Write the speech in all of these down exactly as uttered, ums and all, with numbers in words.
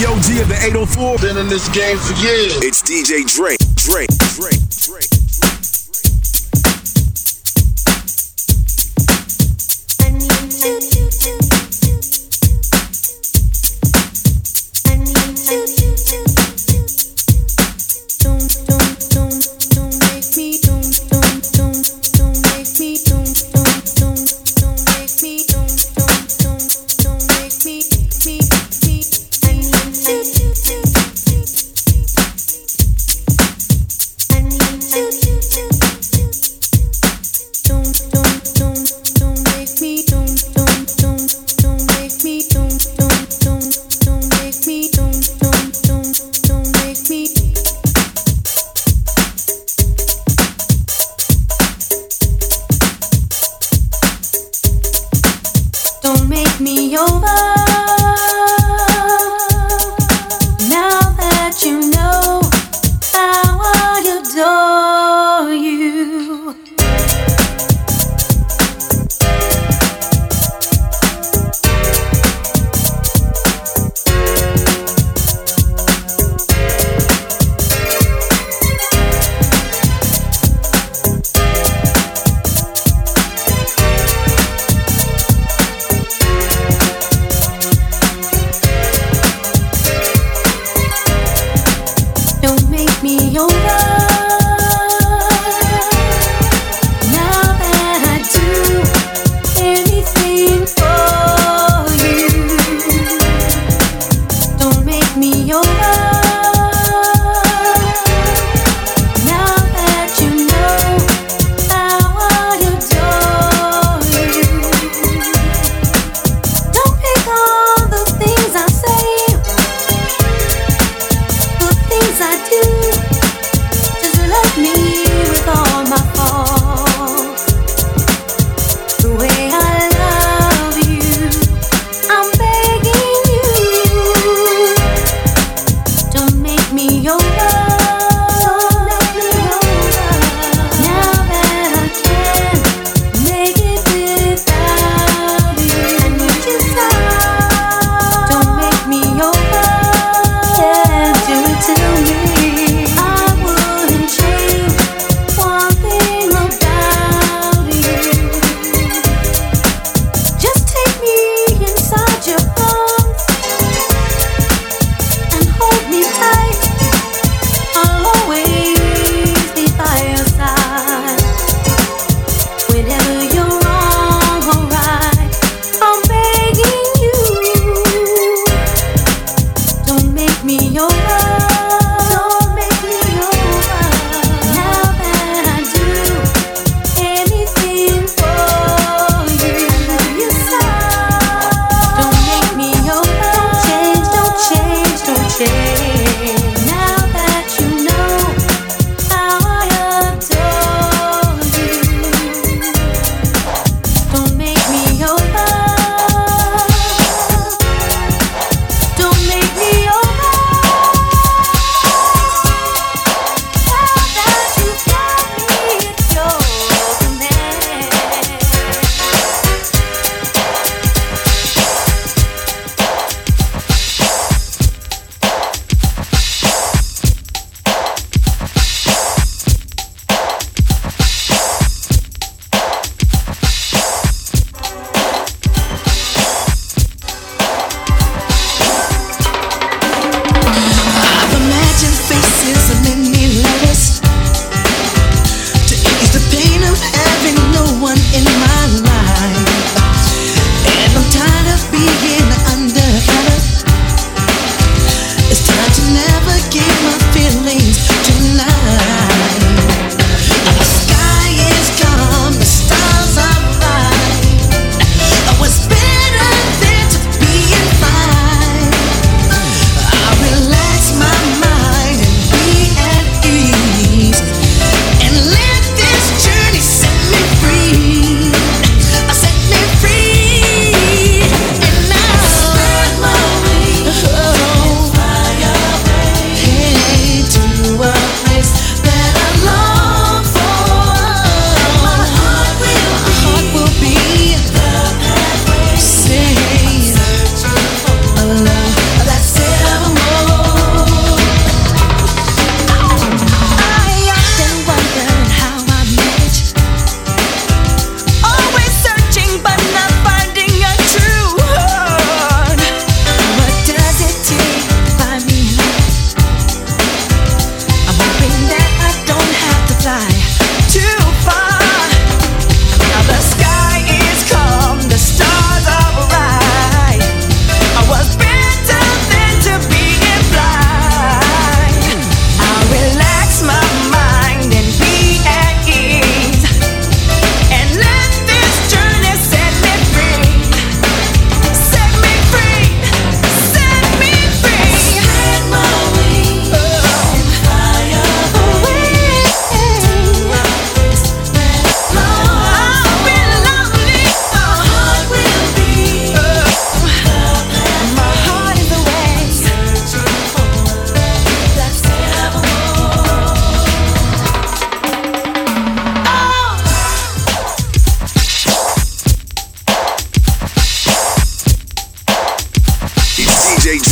the O G of the eight oh four. Been in this game for years. It's D J Dre. Dre. Dre. Dre.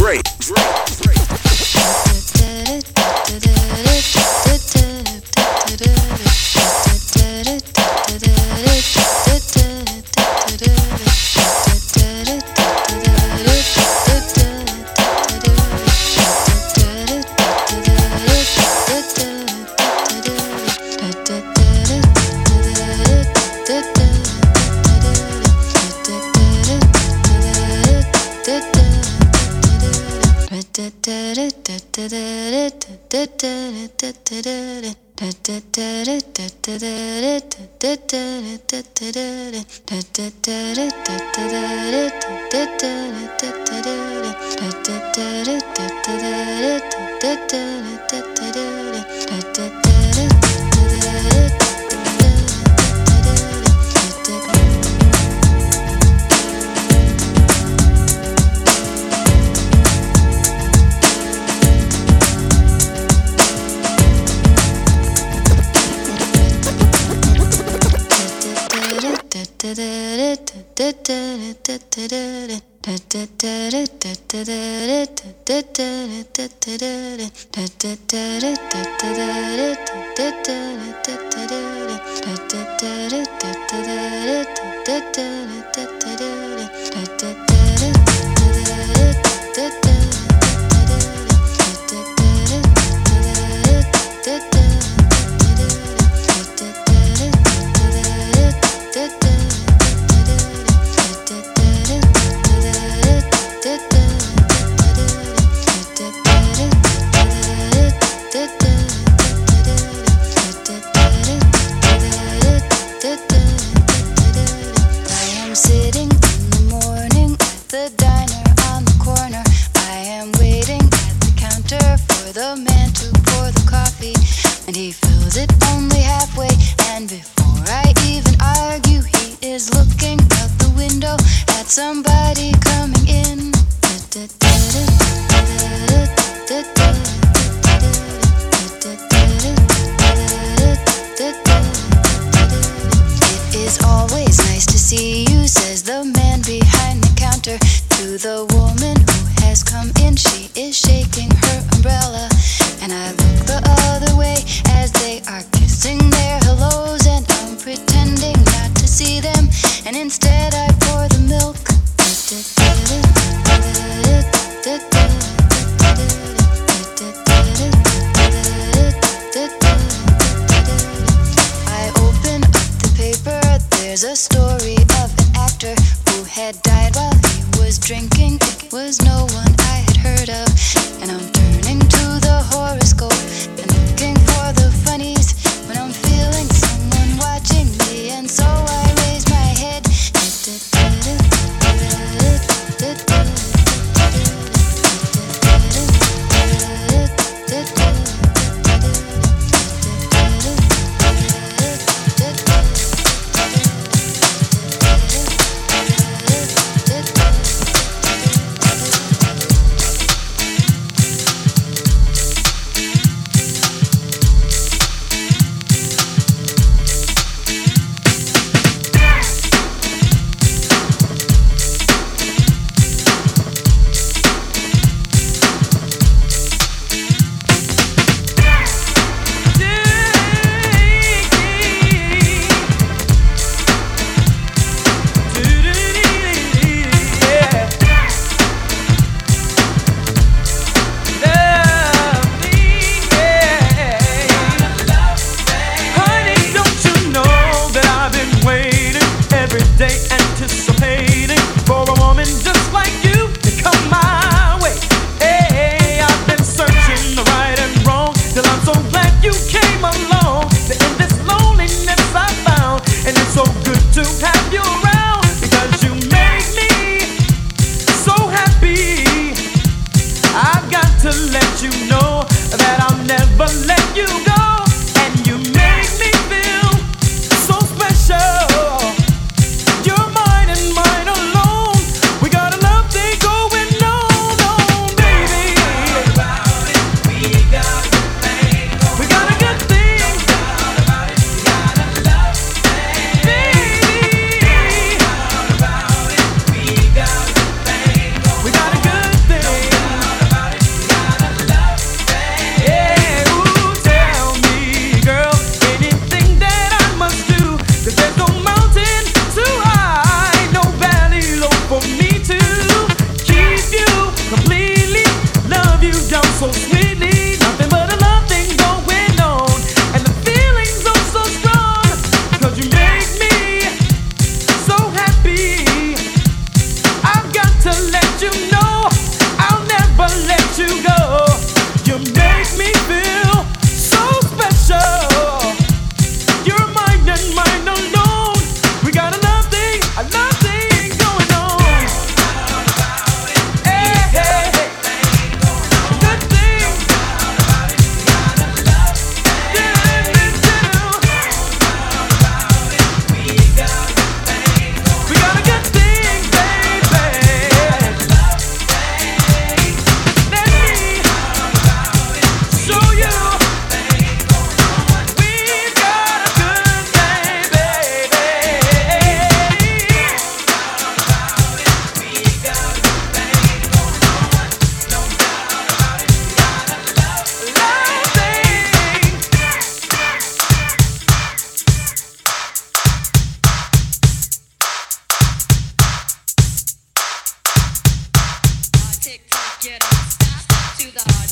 Dre, Dre, Dre.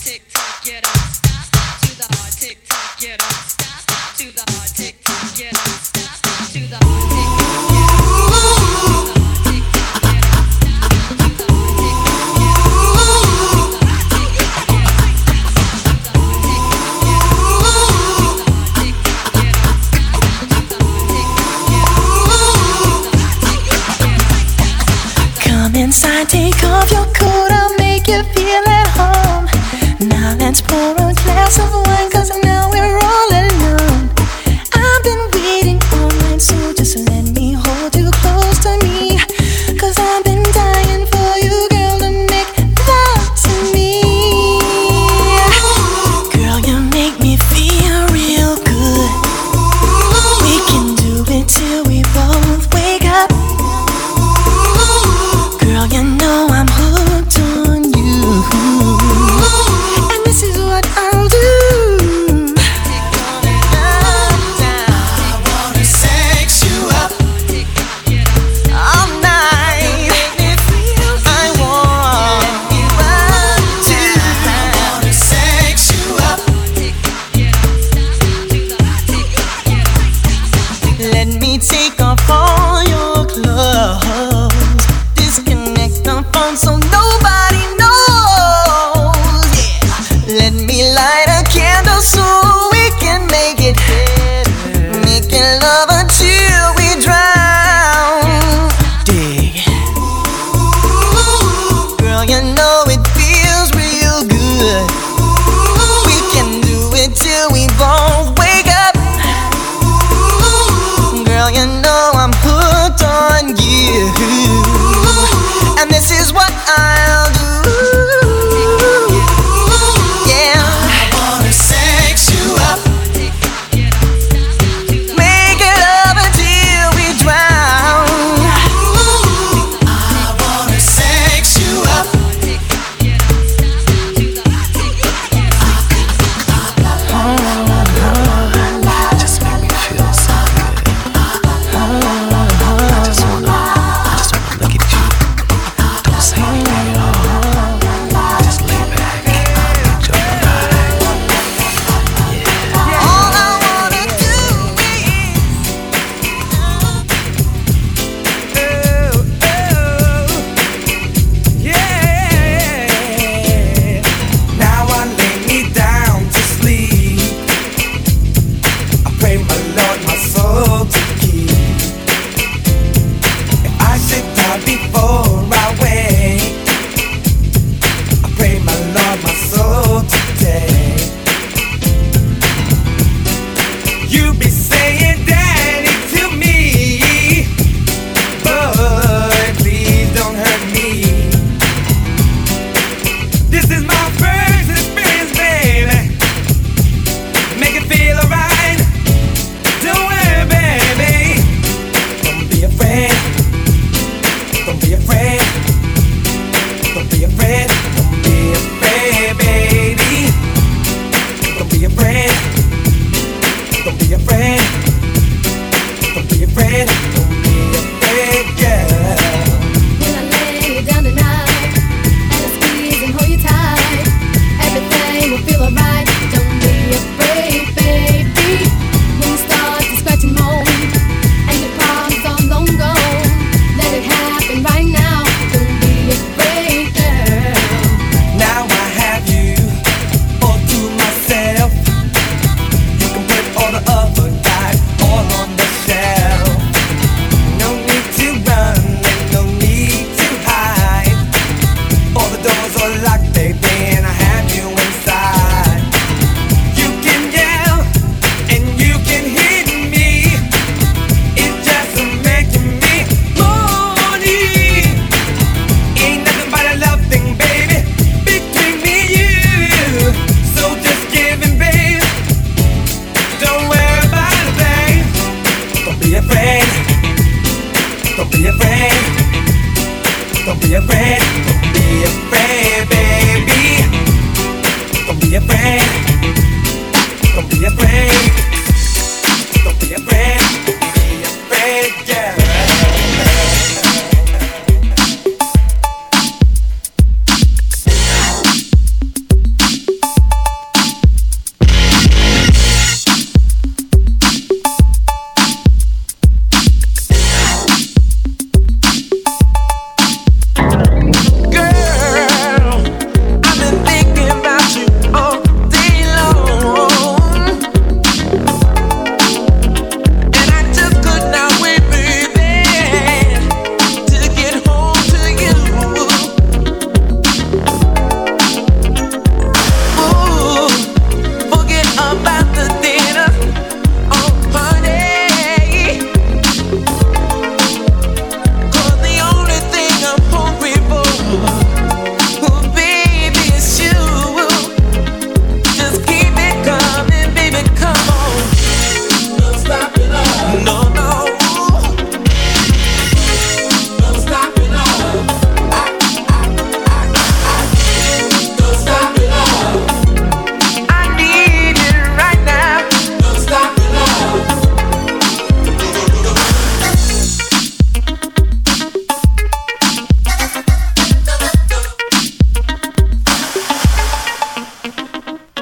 Inside, take off your coat, I'll make you feel at home. Now let's pour a glass of wine, cause now we're all alone. I've been waiting all night, so just let me hold you close to me. Cause I've been dying for you, girl, to make love to me. Girl, you make me feel real good. We can do it till we both wake up. Girl, you know I'm hooked on you. And this is what I'll do.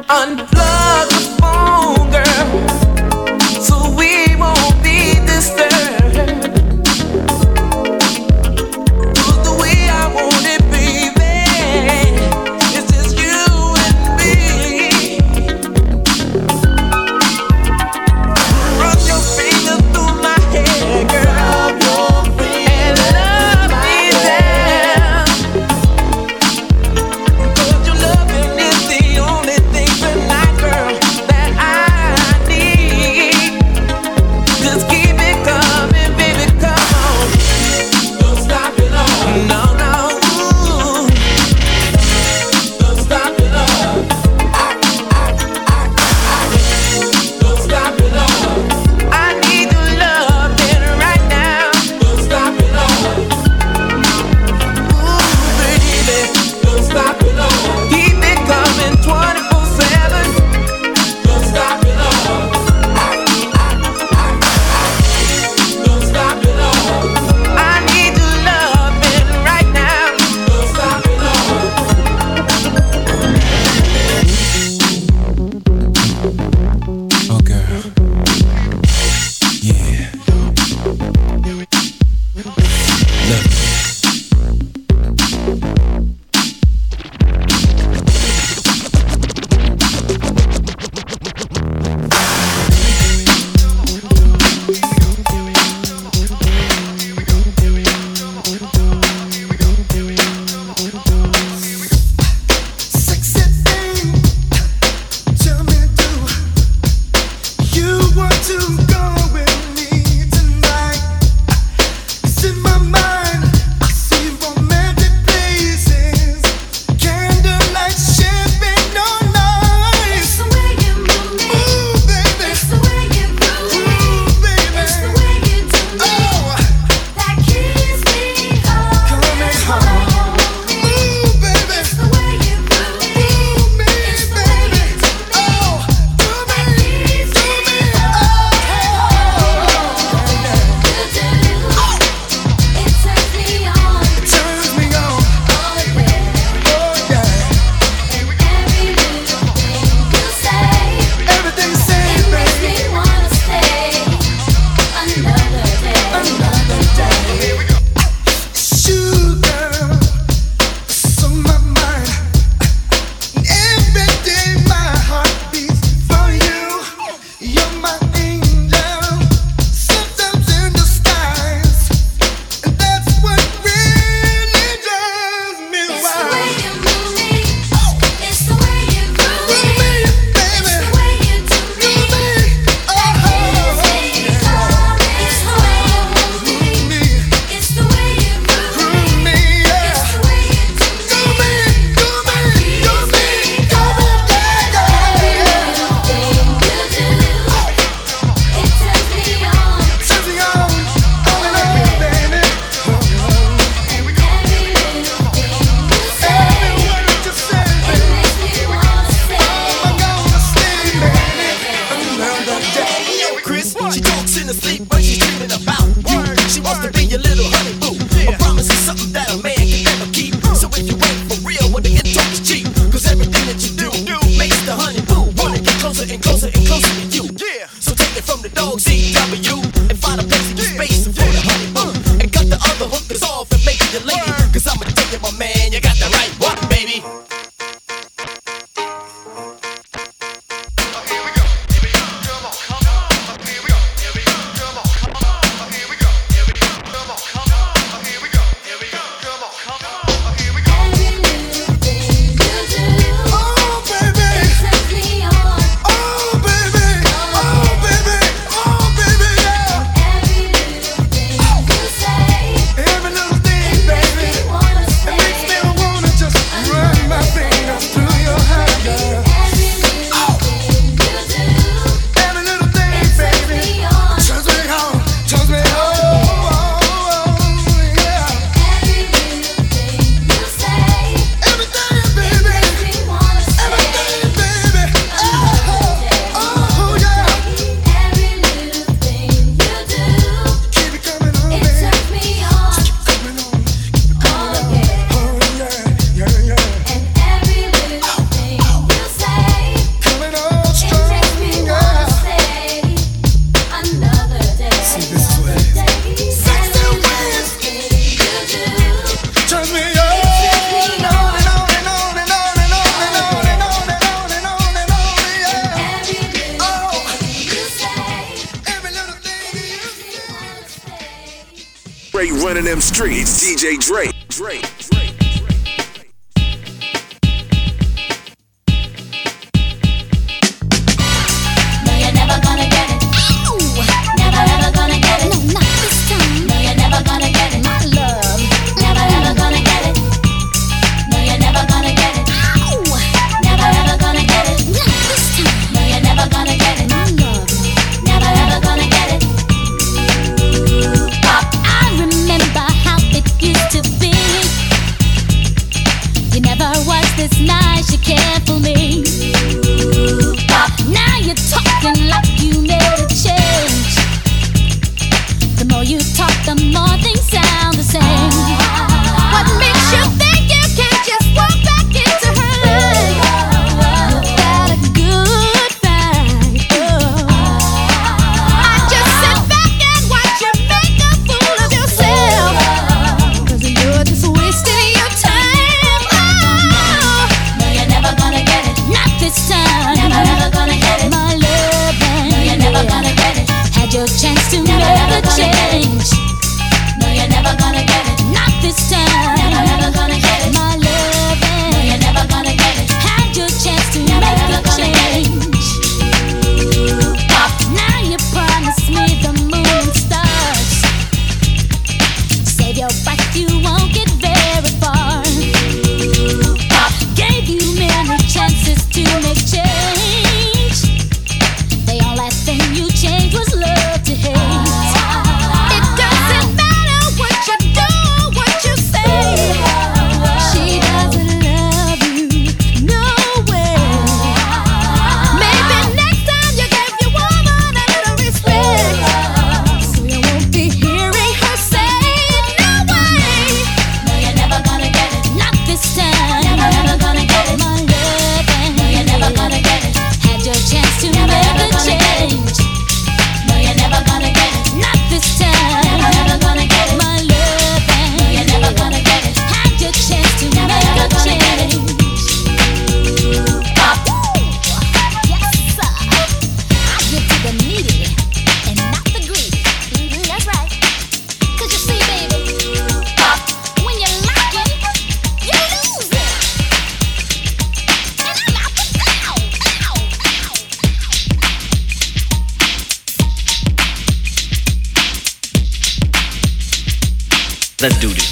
Unplug the phone, girl, so we won't be disturbed. Look the way I want it, baby. It's just you and me. Run your finger through my hair, girl, and love me down. 'Cause your loving is the only thing tonight, girl, that I need. Just keep it coming, baby, come on. Don't stop it all. No, no. Ooh. Don't stop it all. I, I, I, I. Don't stop it all. I need your loving right now. Don't stop it all. Ooh, baby. Don't stop it all. Keep it coming twenty-four seven. Don't stop it all. I, I, I, I. Don't stop it all. I need your loving right now. Don't stop it all. Oh, girl. Yeah. Love it. Sexy thing, tell me, do you want to go with me tonight? 'Cause in my mind, I see romantic places, candlelight, champagne all night. It's the way you move me. Ooh, baby, It's the way you groove me. ooh, baby, It's the way you do me. oh, That keeps me coming coming home. home. Ooh, baby, It's the way you groove me. ooh, me, It's the way baby, you do me. oh, do me, Keeps do me me, oh, You do. It turns me on. turns me on, Oh yeah. oh yeah. And every little thing you say, Everything you say, it makes baby. me wanna stay another day. Another day. Sugar, it's on my mind. Every day my heart beats for you. You're my angel, sometimes in disguise, and that's what really drives me It's the way wild. you move me. It's the way you groove With me. me, It's baby, the way you do do me. me, oh, Keeps me coming. It's the way you move do me. me, It's the way you groove groove me. me, yeah. It's the way you do Do me. me, do me, do me, do me, yeah, Every yeah, yeah. little thing you do, it turns me on. Turns me on, on and on, baby. And every little thing you say, Every word you say, it baby. makes me wanna stay. I'm gonna stay, baby, another day. Chris, she talks in her sleep, but she's dreaming about word. She wants to be your little honey boo. A promise is something that a man can never keep. So if you ain't for real, well, the talk is cheap. 'Cause everything that you do makes the honey boo wanna get closer and closer and closer to you. So take it from the dog C W and find a place in your space for the honey boo. And cut the other hookers off and make it your lady. 'Cause I'ma tell you, my man, you got the right one, baby. Every little thing you do, Oh, baby, it turns me on. oh, baby, oh, baby, oh, baby, running them streets. D J Drake. Drake. Drake. No, you're never gonna get it. Never ever gonna get it. No, not this time. No, you're never gonna get it. My love. Never ever gonna get it. No, you're never gonna get it. Never ever gonna get it. Not this time. No, you're never gonna get it. My love. Never ever gonna get it. Pop, I remember how it used to be. You never was this nice, you cared for me. Pop, now you're talking like you made a change. The more you talk, the more things sound the same. What makes you think you can't just walk back into her life without a good fight? Oh. I just sit back and watch you make a fool of yourself, 'cause you're just wasting your time. Oh. No, you're never gonna get it. Not this time. Never ever gonna get it. My love, and no, you're never gonna get it. Had your chance to never make a change. No, you're never gonna get it. Not this time. Never ever gonna get it. My love, and no, you're never gonna get it. Had your chance to never make a change. Pop, now you promised me the moon and stars. Save your breath, you won't get very far. Pop, gave you many chances to make change. The only thing you changed was love to hate. It doesn't matter what you do or what you say. She doesn't love you, no way. Maybe next time you give your woman a little respect, so you won't be hearing her say, no way. No, you're never gonna get it. Not this time. Never ever gonna get it. My love, and no, you're never gonna get it. Had your chance to make a change. No, you're never gonna get it. Not this time. Never ever gonna get it. My love, and no, you're never gonna get it. Had your chance to make a change. Pop. Yes, sir. I give to the needy and not the greedy. Mhm, that's right. 'Cause you see, baby, Pop, when you're lacking, you lose it. And I'm out the down. Ow, ow. Let's do this.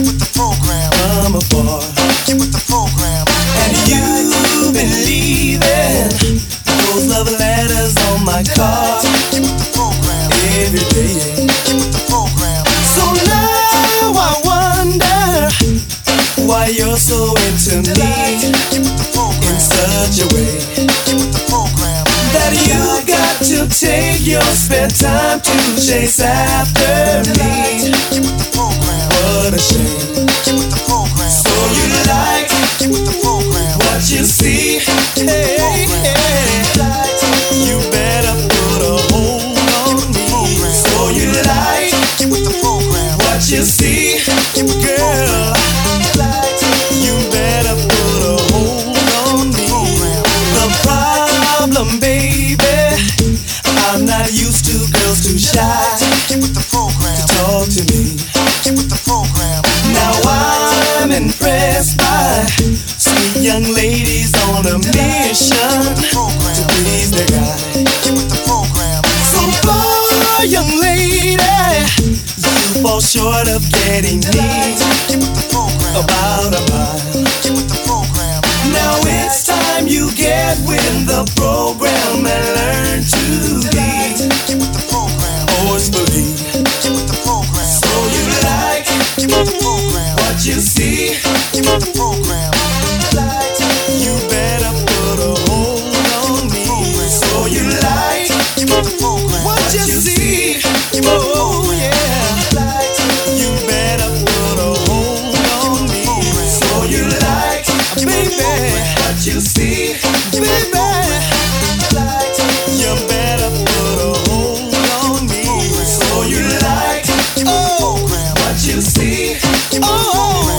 Get with the program. I'm a boy. Get with the program. And you've been leaving those love letters on my car. Get with the program. Every day. Get with the program. So now I wonder why you're so into me in such a way that you got to take your spare time to chase after me. What a shame. So you like what you see. Hey, hey. You better put a hold on me. So you like what you see, girl. You better put a hold on me. The problem, baby, I'm not used to girls too shy to talk to me. Now I'm impressed by sweet young ladies on a mission to please the guy. So far, young lady, you fall short of getting me about a mile. Now it's time you get with the program and learn to be forcefully. So you like what you see. You better put a hold on me. So you like what you see. Oh yeah. You better put a hold on me. So you like, baby, what you see, baby. You better put a hold on me. So you like, oh, what you see, oh.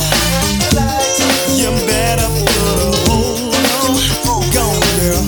You better put a hold on. Go on, girl.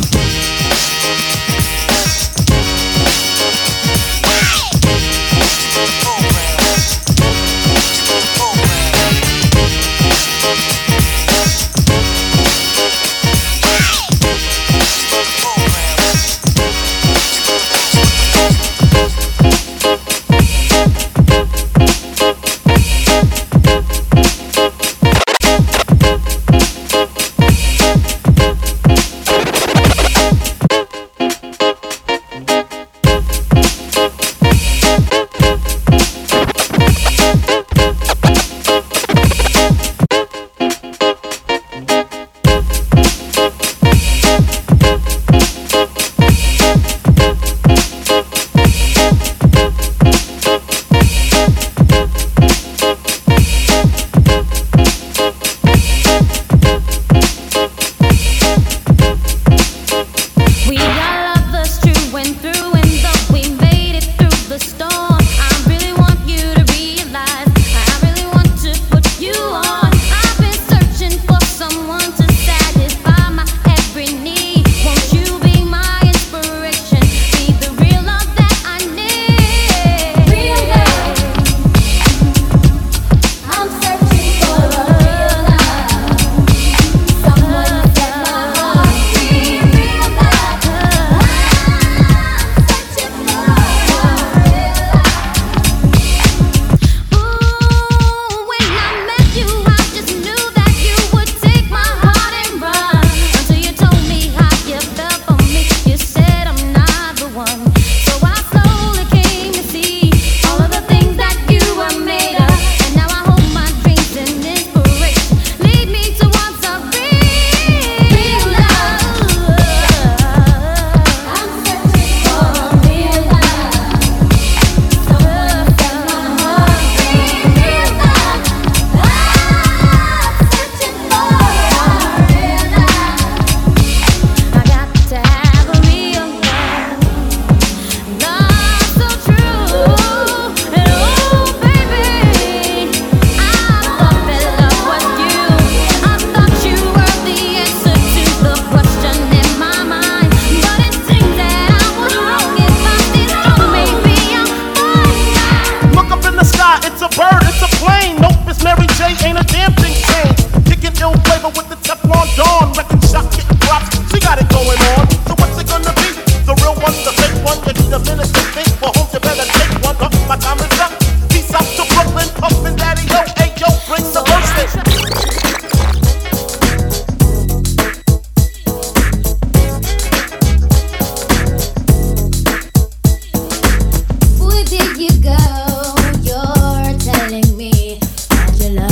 My time is up. Peace out to Brooklyn, pumping daddy, yo, hey, yo, bring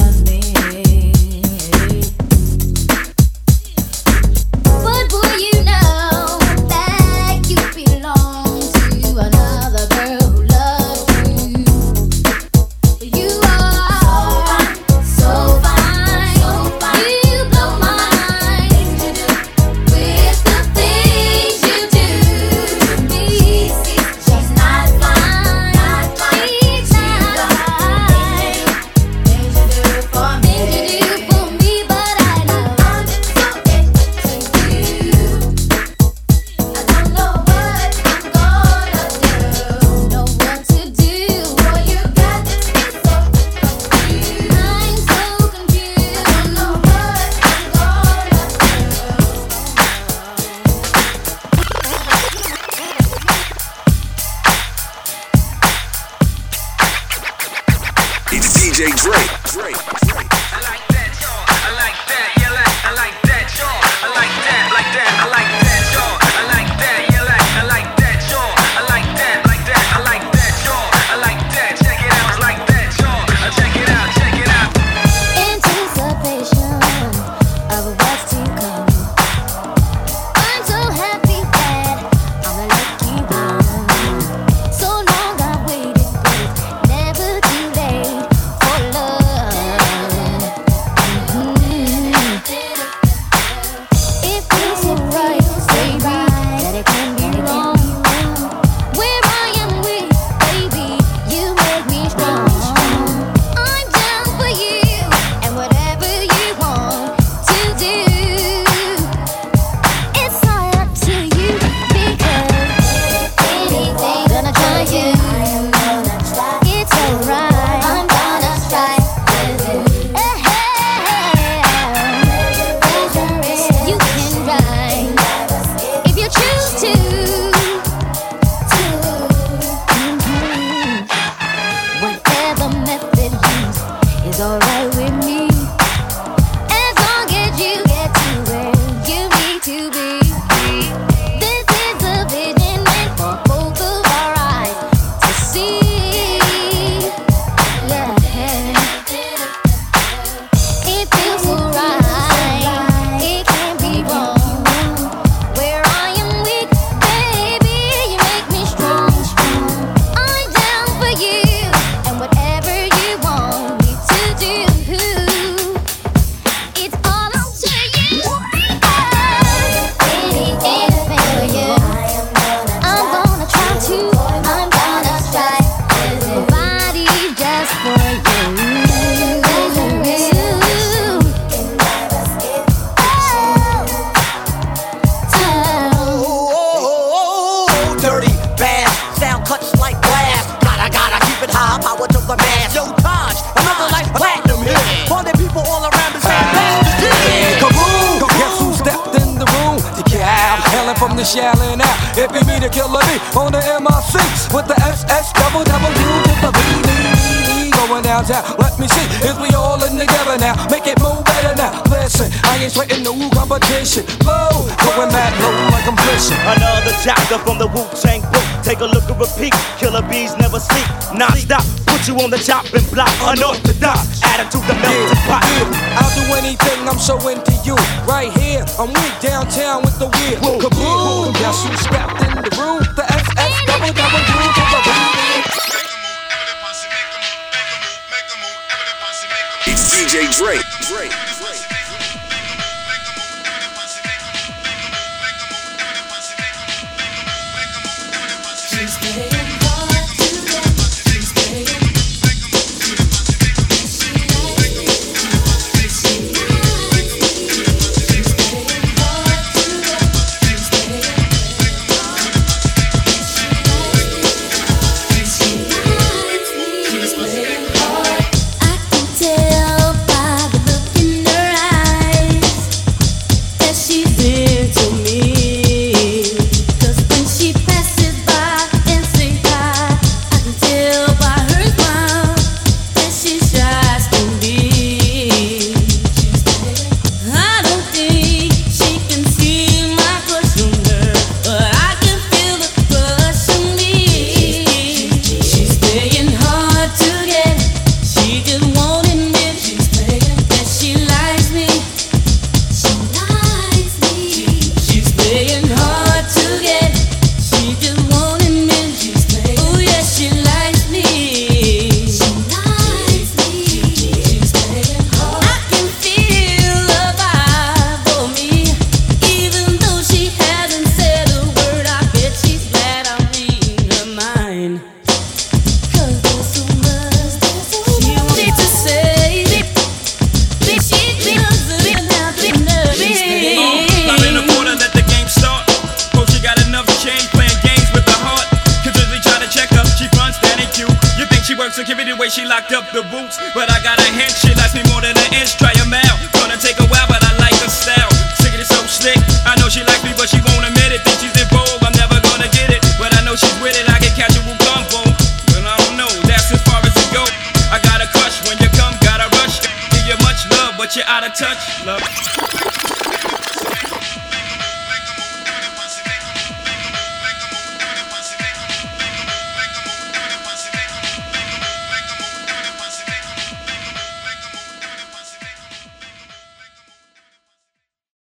from the Shaolin out. It be me, the killer B, on the M I C with the S S double double U to the B B B going downtown. Let me see, is we all in together now? Make it move better now. Listen, I ain't sweating no competition. Low, going mad low like I'm fishing. Another chapter from the Wu-Tang book. Take a look at repeat. Killer bees never sleep. Non-stop, put you on the chopping block. Unorthodox, attitude the melting pot. Yeah, I'll do anything, I'm so into you. Right here, I'm weak downtown with the wheel. Kaboom! Guess who stepped in the room? The S S double double U to the B. It's D J Drake. Drake. I can tell by the look in her she locked up the boots, but I got a hint, she likes me more than an inch. Try 'em out, gonna take a while, but I like her style. Sick it is so slick, I know she likes me, but she won't admit it. Think she's in vogue, I'm never gonna get it, but I know she's with it. I get casual combo, but I don't know, that's as far as it goes. I got a crush when you come, gotta rush. Give you much love, but you're out of touch, love.